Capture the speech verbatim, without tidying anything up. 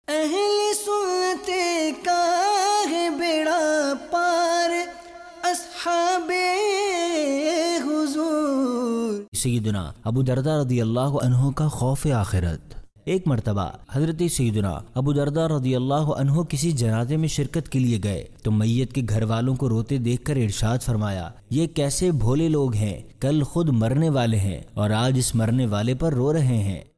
अहले सुन्नते का है बेड़ा पार, अस्हाबे हुजूर। सैयदना अबू दरदा रदियल्लाहु अन्हु का खौफ आखिरत। एक मर्तबा हजरत सैयदना अबू दरदा रदियल्लाहु अन्हु किसी जनाजे में शिरकत के लिए गए तो मैयत के घर वालों को रोते देखकर इरशाद फरमाया, ये कैसे भोले लोग हैं, कल खुद मरने वाले हैं और आज इस मरने वाले पर रो रहे हैं।